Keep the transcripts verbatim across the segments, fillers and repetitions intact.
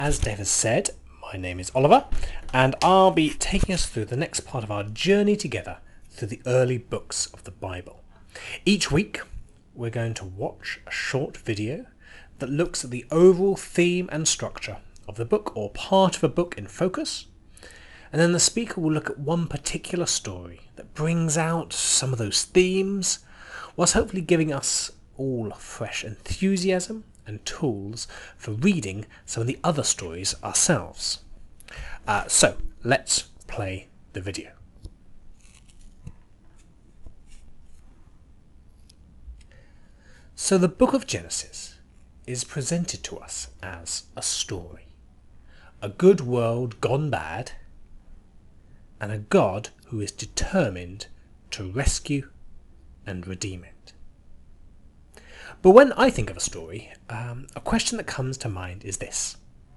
As Dave has said, my name is Oliver, and I'll be taking us through the next part of our journey together through the early books of the Bible. Each week, we're going to watch a short video that looks at the overall theme and structure of the book or part of a book in focus, and then the speaker will look at one particular story that brings out some of those themes, whilst hopefully giving us all fresh enthusiasm and tools for reading some of the other stories ourselves. Uh, so, let's play the video. So the book of Genesis is presented to us as a story. A good world gone bad, and a God who is determined to rescue and redeem it. But when I think of a story, um, a question that comes to mind is this.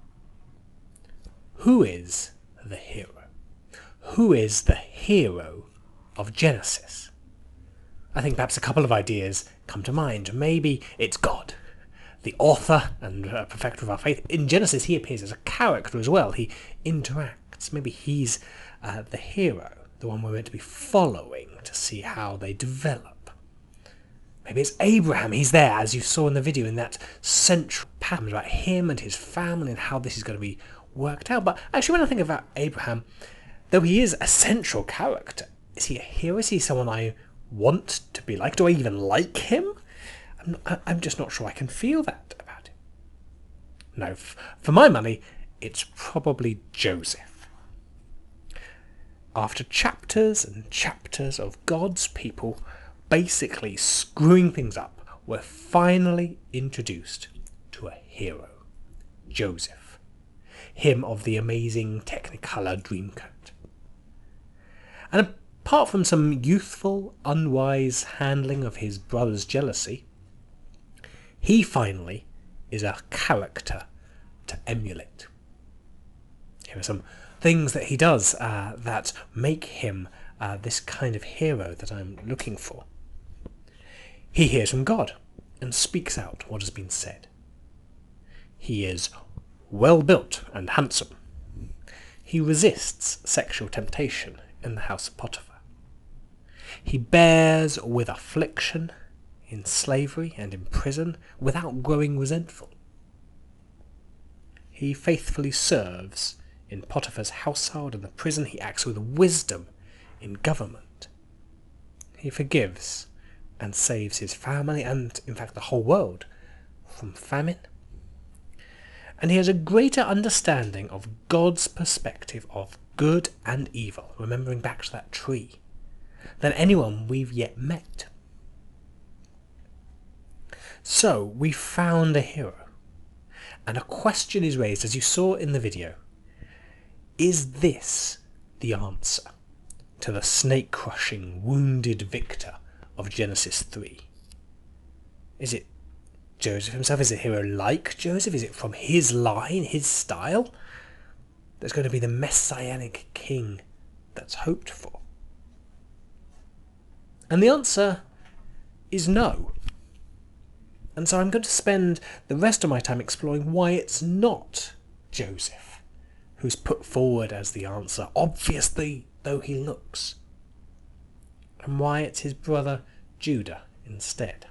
Who is the hero? Who is the hero of Genesis? I think perhaps a couple of ideas come to mind. Maybe it's God, the author and uh, perfecter of our faith. In Genesis, he appears as a character as well. He interacts. Maybe he's uh, the hero, the one we're meant to be following to see how they develop. Maybe it's Abraham. He's there, as you saw in the video, in that central pattern about him and his family and how this is going to be worked out. But actually, when I think about Abraham, though he is a central character, is he a hero? Is he someone I want to be like? Do I even like him? I'm, I'm just not sure I can feel that about him. No, for my money, it's probably Joseph. After chapters and chapters of God's people basically screwing things up, we're finally introduced to a hero, Joseph, him of the amazing Technicolor Dreamcoat. And apart from some youthful, unwise handling of his brother's jealousy, he finally is a character to emulate. Here are some things that he does uh, that make him uh, this kind of hero that I'm looking for. He hears from God and speaks out what has been said. He is well built and handsome. He resists sexual temptation in the house of Potiphar. He bears with affliction in slavery and in prison without growing resentful. He faithfully serves in Potiphar's household and the prison. He acts with wisdom in government. He forgives and saves his family and, in fact, the whole world from famine. And he has a greater understanding of God's perspective of good and evil, remembering back to that tree, than anyone we've yet met. So, we found a hero, and a question is raised, as you saw in the video. Is this the answer to the snake-crushing, wounded victor of Genesis three? Is it Joseph himself? Is it a hero like Joseph? Is it from his line, his style, that's going to be the messianic king that's hoped for? And the answer is no. And so I'm going to spend the rest of my time exploring why it's not Joseph who's put forward as the answer, obviously though he looks, and why it's his brother Judah instead.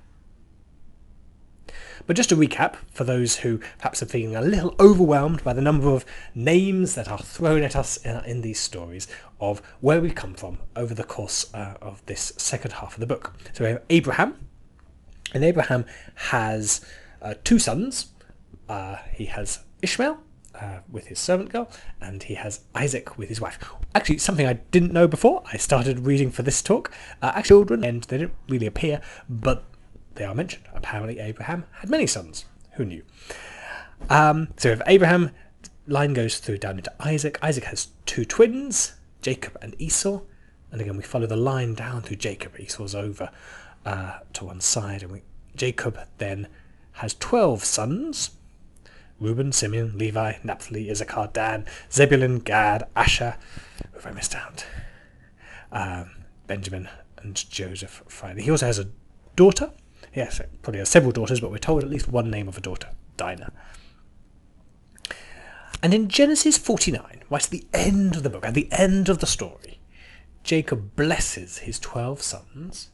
But just to recap, for those who perhaps are feeling a little overwhelmed by the number of names that are thrown at us in, in these stories of where we've come from over the course uh, of this second half of the book. So we have Abraham, and Abraham has uh, two sons. Uh, he has Ishmael, Uh, with his servant girl, and he has Isaac with his wife. Actually, something I didn't know before I started reading for this talk. Uh, actually, children, and they didn't really appear, but they are mentioned. Apparently, Abraham had many sons. Who knew? Um, so if Abraham, line goes through down into Isaac. Isaac has two twins, Jacob and Esau. And again, we follow the line down through Jacob. Esau's over uh, to one side, and we, Jacob then has twelve sons. Reuben, Simeon, Levi, Naphtali, Issachar, Dan, Zebulun, Gad, Asher, who have I missed out? Um, Benjamin and Joseph finally. He also has a daughter. Yes, probably has several daughters, but we're told at least one name of a daughter, Dinah. And in Genesis forty-nine, right at the end of the book, at the end of the story, Jacob blesses his twelve sons.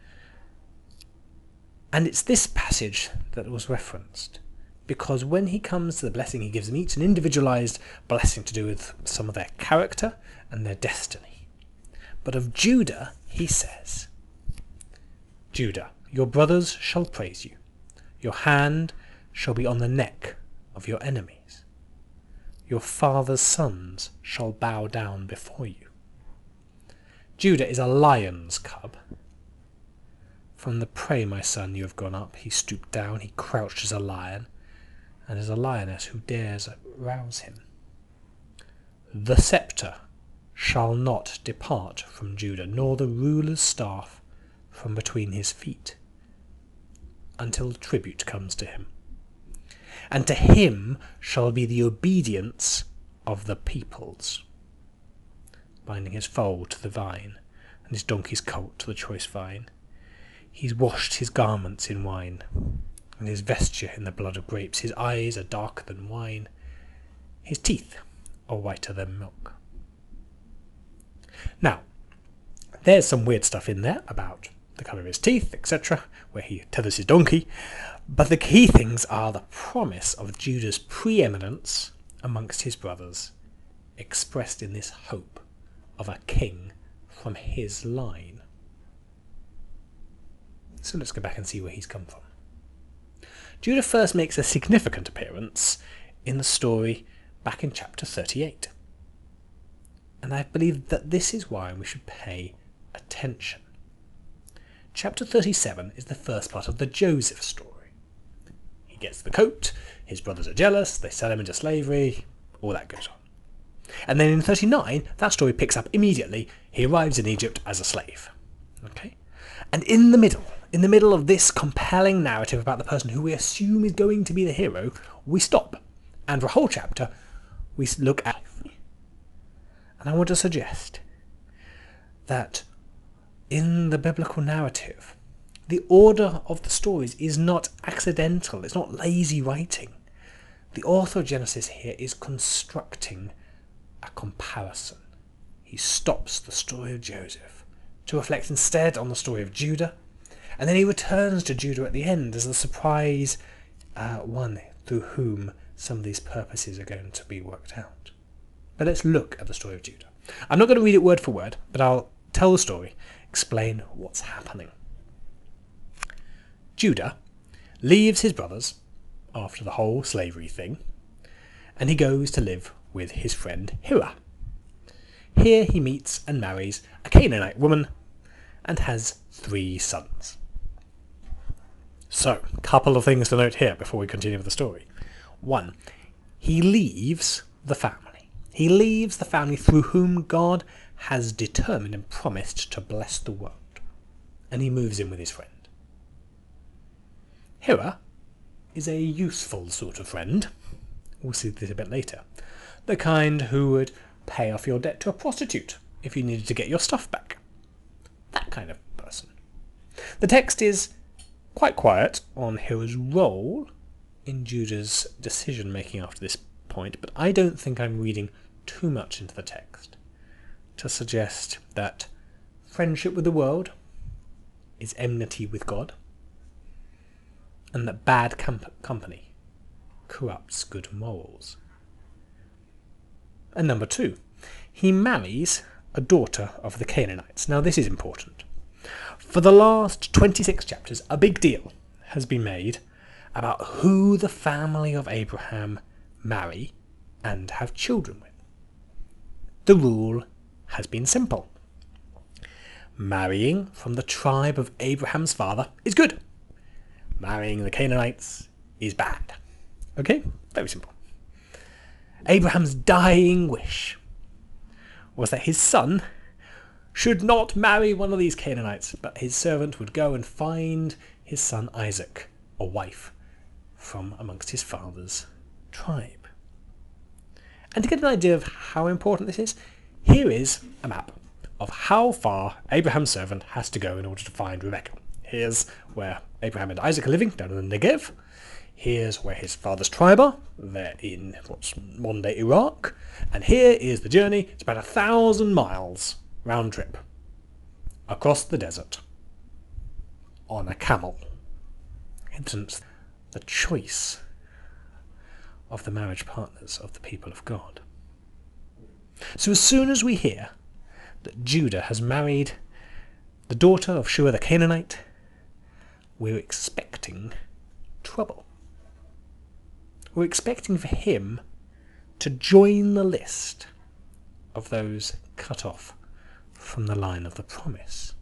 And it's this passage that was referenced, because when he comes to the blessing, he gives them each an individualized blessing to do with some of their character and their destiny. But of Judah, he says, Judah, your brothers shall praise you. Your hand shall be on the neck of your enemies. Your father's sons shall bow down before you. Judah is a lion's cub. From the prey, my son, you have gone up. He stooped down, he crouched as a lion, and as a lioness who dares rouse him. The sceptre shall not depart from Judah, nor the ruler's staff from between his feet, until tribute comes to him. And to him shall be the obedience of the peoples, binding his foal to the vine, and his donkey's colt to the choice vine. He's washed his garments in wine, and his vesture in the blood of grapes. His eyes are darker than wine, his teeth are whiter than milk. Now, there's some weird stuff in there about the colour of his teeth, et cetera, where he tethers his donkey, but the key things are the promise of Judah's preeminence amongst his brothers, expressed in this hope of a king from his line. So let's go back and see where he's come from. Judah first makes a significant appearance in the story back in chapter thirty-eight. And I believe that this is why we should pay attention. Chapter thirty-seven is the first part of the Joseph story. He gets the coat, his brothers are jealous, they sell him into slavery, all that goes on. And then in thirty-nine, that story picks up immediately. He arrives in Egypt as a slave. Okay? And in the middle, in the middle of this compelling narrative about the person who we assume is going to be the hero, we stop. And for a whole chapter, we look at... And I want to suggest that in the biblical narrative, the order of the stories is not accidental, it's not lazy writing. The author of Genesis here is constructing a comparison. He stops the story of Joseph to reflect instead on the story of Judah, and then he returns to Judah at the end as the surprise uh, one through whom some of these purposes are going to be worked out. But let's look at the story of Judah. I'm not going to read it word for word, but I'll tell the story, explain what's happening. Judah leaves his brothers after the whole slavery thing, and he goes to live with his friend Hira. Here he meets and marries a Canaanite woman and has three sons. So, a couple of things to note here before we continue with the story. One, he leaves the family. He leaves the family through whom God has determined and promised to bless the world. And he moves in with his friend. Hira is a useful sort of friend. We'll see this a bit later. The kind who would pay off your debt to a prostitute if you needed to get your stuff back. That kind of person. The text is quite quiet on Hira's role in Judah's decision-making after this point, but I don't think I'm reading too much into the text to suggest that friendship with the world is enmity with God, and that bad comp- company corrupts good morals. And number two, he marries a daughter of the Canaanites. Now this is important. For the last twenty-six chapters, a big deal has been made about who the family of Abraham marry and have children with. The rule has been simple. Marrying from the tribe of Abraham's father is good. Marrying the Canaanites is bad. Okay? Very simple. Abraham's dying wish was that his son should not marry one of these Canaanites, but his servant would go and find his son Isaac a wife from amongst his father's tribe. And to get an idea of how important this is, here is a map of how far Abraham's servant has to go in order to find Rebekah. Here's where Abraham and Isaac are living, down in the Negev. Here's where his father's tribe are. They're in what's modern-day Iraq. And here is the journey. It's about a thousand miles round trip across the desert on a camel. Hence the choice of the marriage partners of the people of God. So as soon as we hear that Judah has married the daughter of Shua the Canaanite, we're expecting trouble. We're expecting for him to join the list of those cut off from the line of the promise.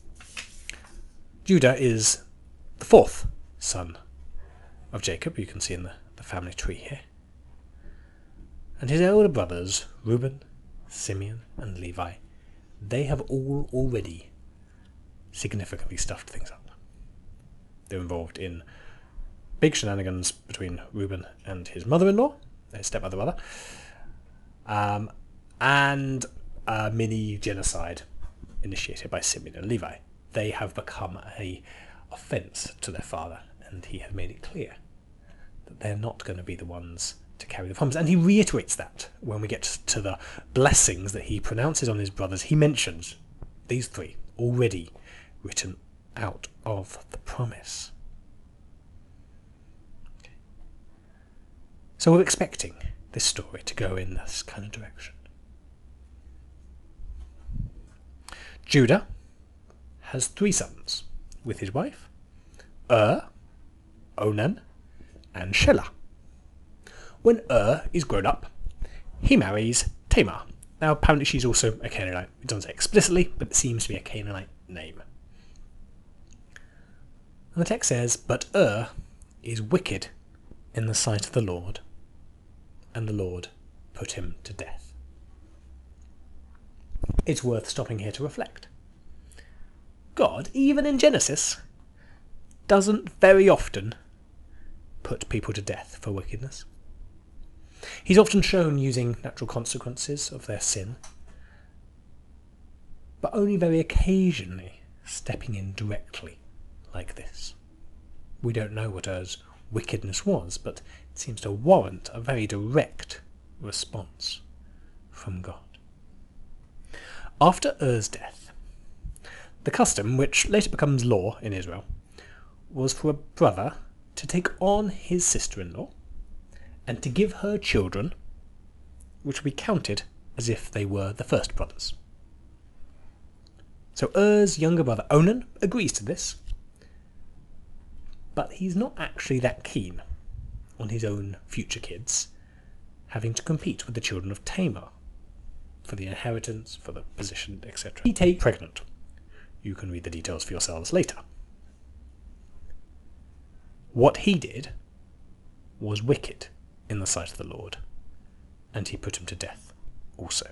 Judah is the fourth son of Jacob, you can see in the, the family tree here. And his elder brothers, Reuben, Simeon, and Levi, they have all already significantly stuffed things up. They're involved in big shenanigans between Reuben and his mother-in-law, his stepmother rather, um, and a mini genocide initiated by Simeon and Levi. They have become a offence to their father, and he has made it clear that they're not going to be the ones to carry the promise. And he reiterates that when we get to the blessings that he pronounces on his brothers. He mentions these three already written out of the promise. Okay. So we're expecting this story to go in this kind of direction. Judah has three sons with his wife, Ur, Onan, and Shelah. When Ur is grown up, he marries Tamar. Now apparently she's also a Canaanite. It doesn't say explicitly, but it seems to be a Canaanite name. And the text says, but Ur is wicked in the sight of the Lord, and the Lord put him to death. It's worth stopping here to reflect. God, even in Genesis, doesn't very often put people to death for wickedness. He's often shown using natural consequences of their sin, but only very occasionally stepping in directly like this. We don't know what Ur's wickedness was, but it seems to warrant a very direct response from God. After Ur's death, the custom, which later becomes law in Israel, was for a brother to take on his sister-in-law and to give her children, which would be counted as if they were the first brothers. So Ur's younger brother Onan agrees to this, but he's not actually that keen on his own future kids having to compete with the children of Tamar for the inheritance, for the position, et cetera. He takes pregnant. You can read the details for yourselves later. What he did was wicked in the sight of the Lord, and he put him to death also.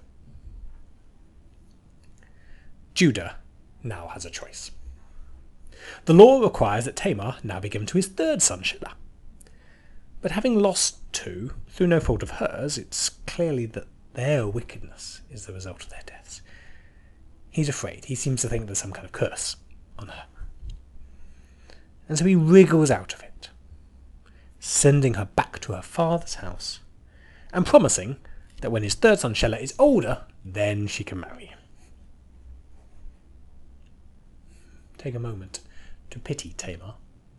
Judah now has a choice. The law requires that Tamar now be given to his third son, Shelah. But having lost two, through no fault of hers, it's clearly that their wickedness is the result of their deaths. He's afraid. He seems to think there's some kind of curse on her. And so he wriggles out of it, sending her back to her father's house, and promising that when his third son Shelah is older, then she can marry. Take a moment to pity Tamar,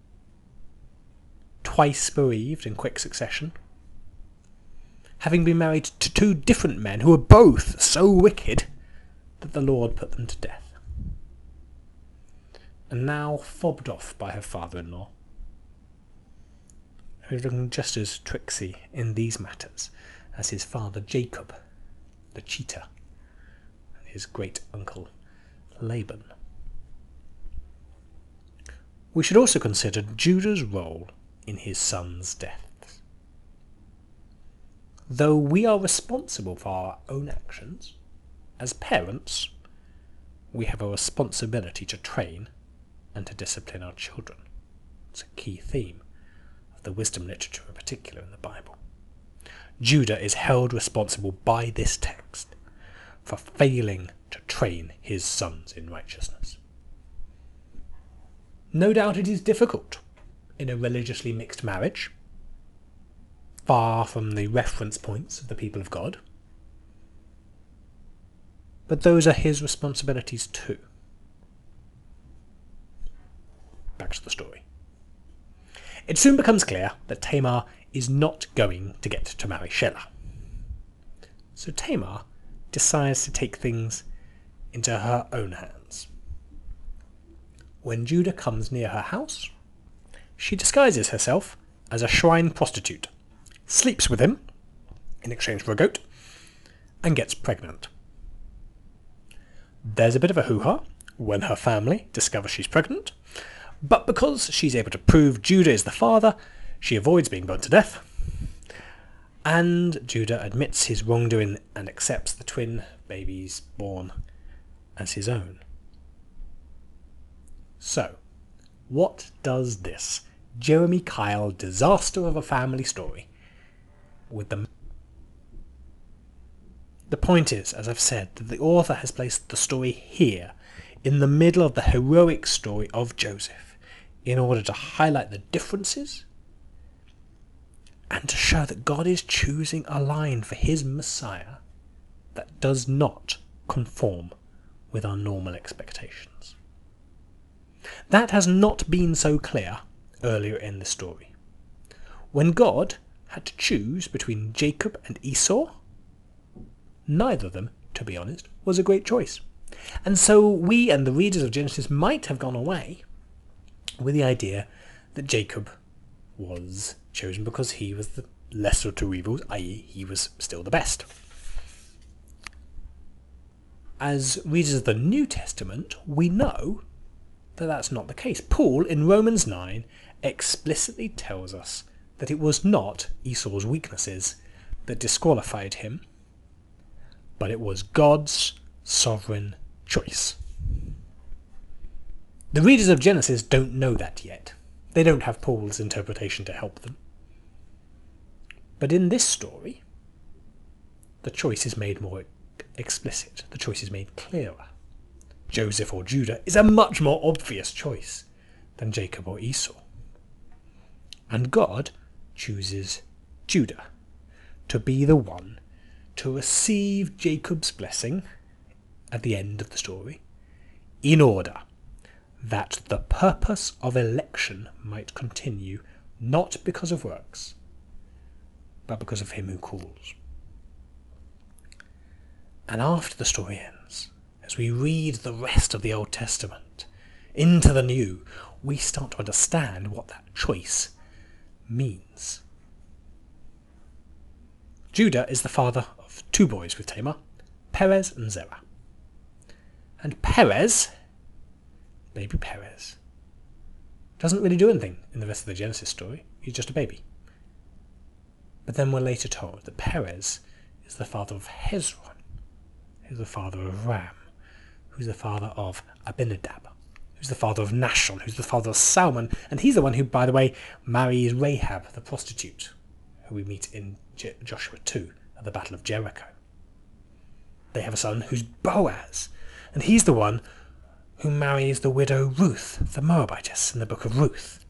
twice bereaved in quick succession, having been married to two different men who were both so wicked that the Lord put them to death, and now fobbed off by her father-in-law, who's looking just as tricksy in these matters as his father Jacob, the cheater, and his great-uncle Laban. We should also consider Judah's role in his son's death. Though we are responsible for our own actions, as parents, we have a responsibility to train and to discipline our children. It's a key theme of the wisdom literature in particular in the Bible. Judah is held responsible by this text for failing to train his sons in righteousness. No doubt it is difficult in a religiously mixed marriage far from the reference points of the people of God. But those are his responsibilities too. Back to the story. It soon becomes clear that Tamar is not going to get to marry Shelah. So Tamar decides to take things into her own hands. When Judah comes near her house, she disguises herself as a shrine prostitute, sleeps with him in exchange for a goat, and gets pregnant. There's a bit of a hoo-ha when her family discovers she's pregnant, but because she's able to prove Judah is the father, she avoids being burnt to death, and Judah admits his wrongdoing and accepts the twin babies born as his own. So, what does this Jeremy Kyle disaster of a family story with the... The point is, as I've said, that the author has placed the story here, in the middle of the heroic story of Joseph, in order to highlight the differences and to show that God is choosing a line for his Messiah that does not conform with our normal expectations. That has not been so clear earlier in the story. When God had to choose between Jacob and Esau, neither of them, to be honest, was a great choice. And so we and the readers of Genesis might have gone away with the idea that Jacob was chosen because he was the lesser of two evils, that is he was still the best. As readers of the New Testament, we know that that's not the case. Paul, in Romans nine, explicitly tells us that it was not Esau's weaknesses that disqualified him, but it was God's sovereign choice. The readers of Genesis don't know that yet. They don't have Paul's interpretation to help them. But in this story, the choice is made more explicit. The choice is made clearer. Joseph or Judah is a much more obvious choice than Jacob or Esau. And God chooses Judah to be the one to receive Jacob's blessing at the end of the story, in order that the purpose of election might continue, not because of works, but because of him who calls. And after the story ends, as we read the rest of the Old Testament into the New, we start to understand what that choice means. Judah is the father of two boys with Tamar, Perez and Zerah. And Perez, baby Perez, doesn't really do anything in the rest of the Genesis story. He's just a baby. But then we're later told that Perez is the father of Hezron, who's the father of Ram, who's the father of Abinadab, who's the father of Nashon, who's the father of Salmon, and he's the one who, by the way, marries Rahab, the prostitute, who we meet in Je- Joshua two at the Battle of Jericho. They have a son who's Boaz, and he's the one who marries the widow Ruth, the Moabitess, in the book of Ruth.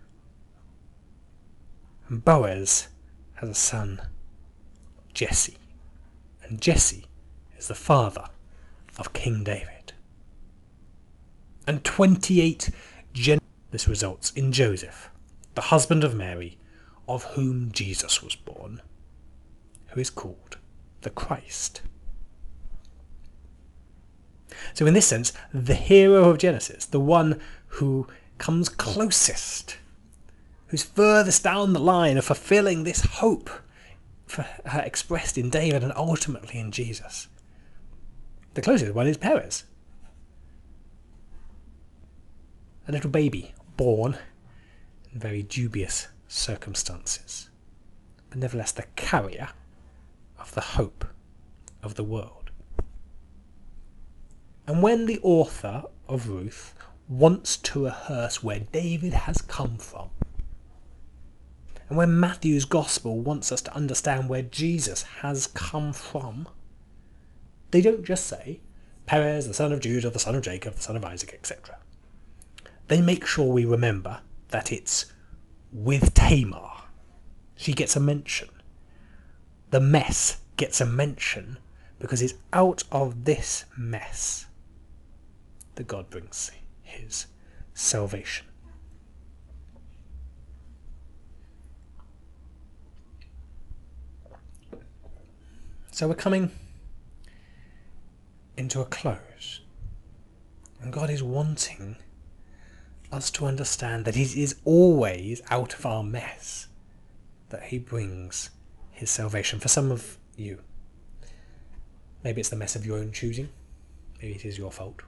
And Boaz has a son, Jesse, and Jesse is the father of King David. And twenty-eight gen- this results in Joseph, the husband of Mary, of whom Jesus was born, who is called the Christ. So in this sense, the hero of Genesis, the one who comes closest, who's furthest down the line of fulfilling this hope for her expressed in David and ultimately in Jesus, the closest one is Perez. A little baby born in very dubious circumstances, but nevertheless the carrier of the hope of the world. And when the author of Ruth wants to rehearse where David has come from, and when Matthew's Gospel wants us to understand where Jesus has come from, they don't just say, Perez, the son of Judah, the son of Jacob, the son of Isaac, et cetera. They make sure we remember that it's with Tamar. She gets a mention. The mess gets a mention because it's out of this mess that God brings his salvation. So we're coming into a close, and God is wanting us to understand that it is always out of our mess that he brings his salvation. For some of you, maybe it's the mess of your own choosing. Maybe it is your fault.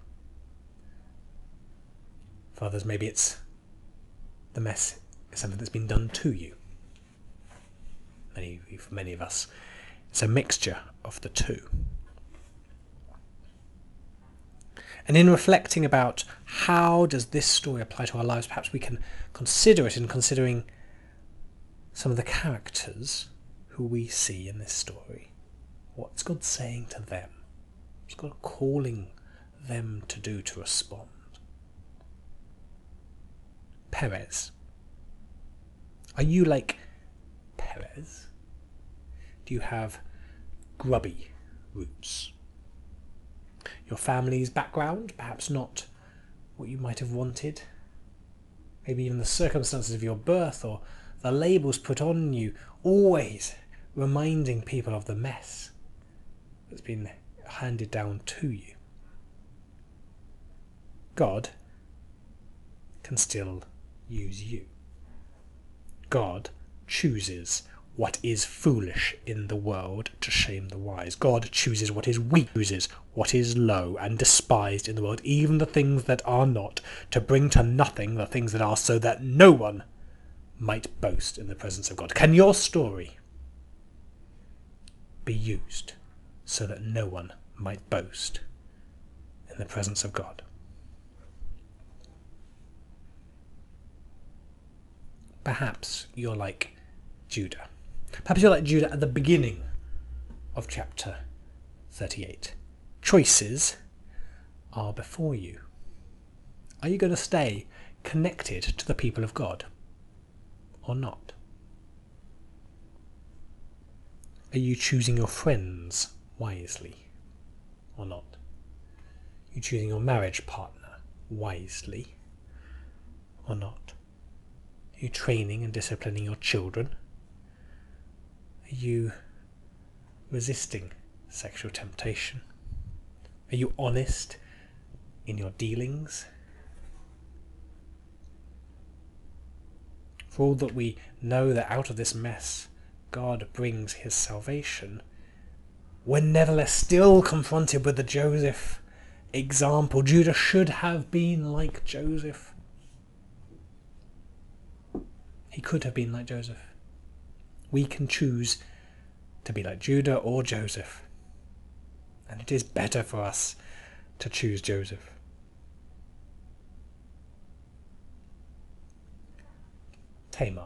For others, maybe it's the mess is something that's been done to you. Many, for many of us, it's a mixture of the two. And in reflecting about how does this story apply to our lives, perhaps we can consider it in considering some of the characters who we see in this story. What's God saying to them? What's God calling them to do to respond? Perez. Are you like Perez? Do you have grubby roots? Your family's background, perhaps not what you might have wanted. Maybe even the circumstances of your birth or the labels put on you, always reminding people of the mess that's been handed down to you. God can still use you. God chooses what is foolish in the world to shame the wise. God chooses what is weak, chooses what is low and despised in the world, even the things that are not, to bring to nothing the things that are, so that no one might boast in the presence of God. Can your story be used so that no one might boast in the presence of God? Perhaps you're like Judah. Perhaps you're like Judah at the beginning of chapter thirty-eight. Choices are before you. Are you going to stay connected to the people of God or not? Are you choosing your friends wisely or not? Are you choosing your marriage partner wisely or not? Are you training and disciplining your children? Are you resisting sexual temptation? Are you honest in your dealings? For all that we know that out of this mess God brings his salvation, we're nevertheless still confronted with the Joseph example. Judah should have been like Joseph. He could have been like Joseph. We can choose to be like Judah or Joseph. And it is better for us to choose Joseph. Tamar.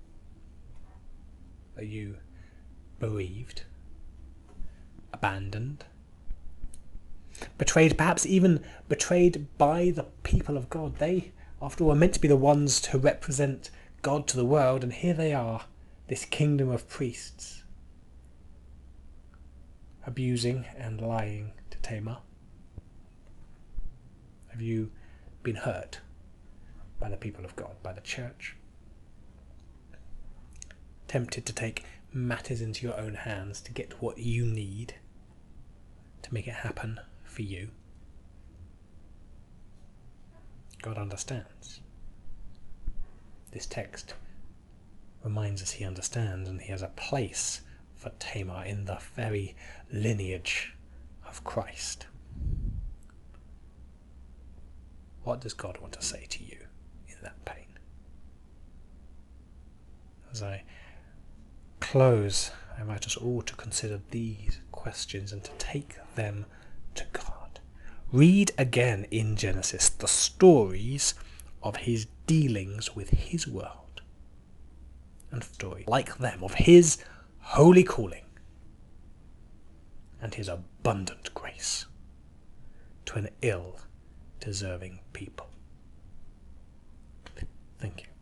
Are you bereaved? Abandoned? Betrayed, perhaps even betrayed by the people of God. They, after all, were meant to be the ones to represent God to the world, and here they are, this kingdom of priests, abusing and lying to Tamar. Have you been hurt by the people of God, by the church? Tempted to take matters into your own hands to get what you need to make it happen for you? God understands. This text reminds us he understands, and he has a place for Tamar in the very lineage of Christ. What does God want to say to you in that pain? As I close, I invite us all to consider these questions and to take them to God. Read again in Genesis the stories of his dealings with his world, and story like them of his holy calling and his abundant grace to an ill-deserving people. Thank you.